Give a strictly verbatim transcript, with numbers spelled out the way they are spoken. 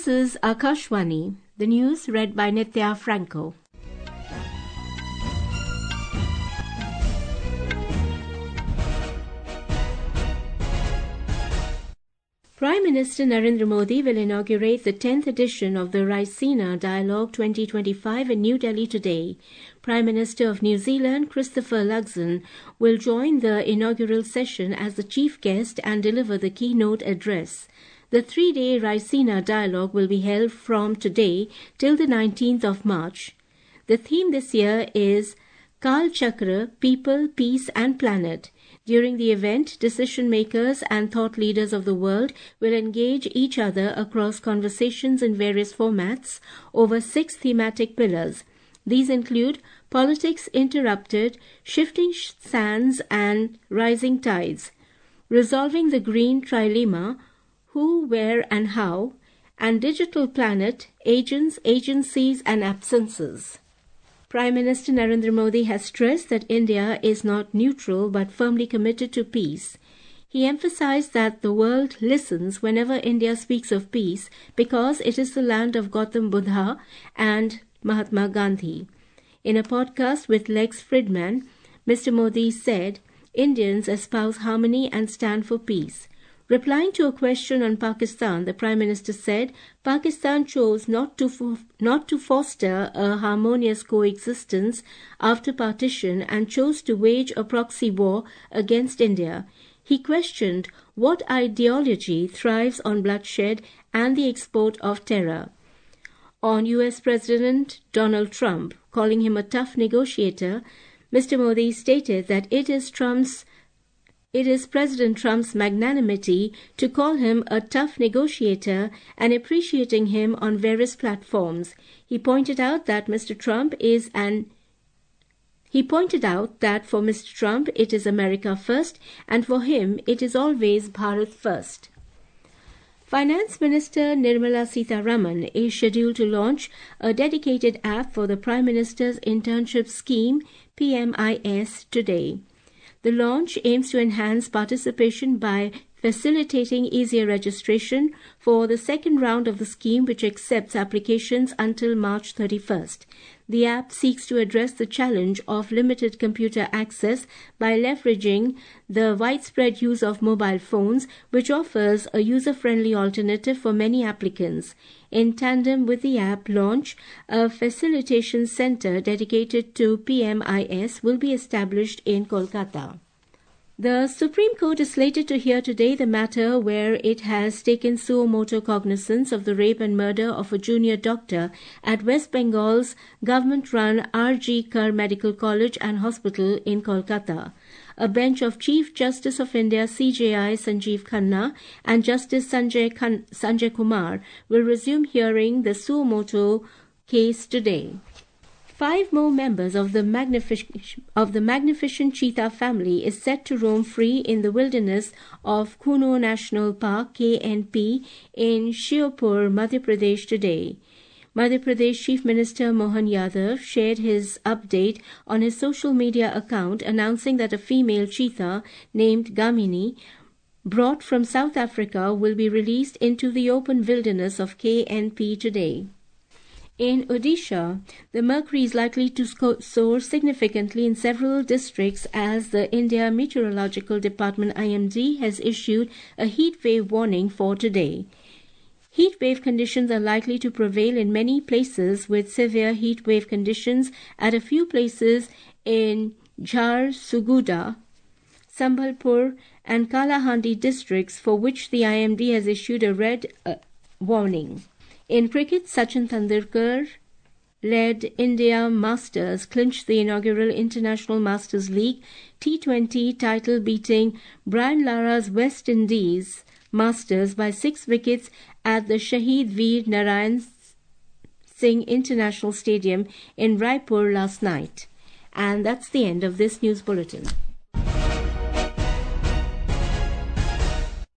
is Akashvani. The news read by Nitya Franco. Prime Minister Narendra Modi will inaugurate the tenth edition of the Raisina Dialogue twenty twenty-five in New Delhi today. Prime Minister of New Zealand, Christopher Luxon, will join the inaugural session as the chief guest and deliver the keynote address. The three-day Raisina Dialogue will be held from today till the nineteenth of March. The theme this year is Kal Chakra, People, Peace and Planet. During the event, decision-makers and thought leaders of the world will engage each other across conversations in various formats over six thematic pillars. These include politics interrupted, shifting sands and rising tides, resolving the green trilemma, who, where and how, and digital planet, agents, agencies and absences. Prime Minister Narendra Modi has stressed that India is not neutral but firmly committed to peace. He emphasized that the world listens whenever India speaks of peace because it is the land of Gautam Buddha and Mahatma Gandhi. In a podcast with Lex Fridman, Mister Modi said, Indians espouse harmony and stand for peace. Replying to a question on Pakistan, the Prime Minister said, Pakistan chose not to fo- not to foster a harmonious coexistence after partition and chose to wage a proxy war against India. He questioned what ideology thrives on bloodshed and the export of terror. On U S President Donald Trump, calling him a tough negotiator, Mister Modi stated that it is Trump's It is President Trump's magnanimity to call him a tough negotiator and appreciating him on various platforms. He pointed out that Mister Trump is an He pointed out that for Mister Trump it is America first and for him it is always Bharat first. Finance Minister Nirmala Sitharaman is scheduled to launch a dedicated app for the Prime Minister's internship scheme P M I S today. The launch aims to enhance participation by facilitating easier registration for the second round of the scheme, which accepts applications until March thirty-first. The app seeks to address the challenge of limited computer access by leveraging the widespread use of mobile phones, which offers a user-friendly alternative for many applicants. In tandem with the app launch, a facilitation center dedicated to P M I S will be established in Kolkata. The Supreme Court is slated to hear today the matter where it has taken suo motu cognizance of the rape and murder of a junior doctor at West Bengal's government-run R G Kar Medical College and Hospital in Kolkata. A bench of Chief Justice of India C J I Sanjeev Khanna and Justice Sanjay, Khan- Sanjay Kumar will resume hearing the suo motu case today. Five more members of the, magnific- of the magnificent cheetah family is set to roam free in the wilderness of Kuno National Park K N P in Shiopur, Madhya Pradesh today. Madhya Pradesh Chief Minister Mohan Yadav shared his update on his social media account announcing that a female cheetah named Gamini, brought from South Africa, will be released into the open wilderness of K N P today. In Odisha, the mercury is likely to soar significantly in several districts as the India Meteorological Department I M D has issued a heat wave warning for today. Heat wave conditions are likely to prevail in many places, with severe heat wave conditions at a few places in Jharsuguda, Sambalpur and Kalahandi districts, for which the I M D has issued a red uh, warning. In cricket, Sachin Tendulkar led India Masters clinched the inaugural International Masters League T twenty title, beating Brian Lara's West Indies Masters by six wickets at the Shahid Veer Narayan Singh International Stadium in Raipur last night. And that's the end of this news bulletin.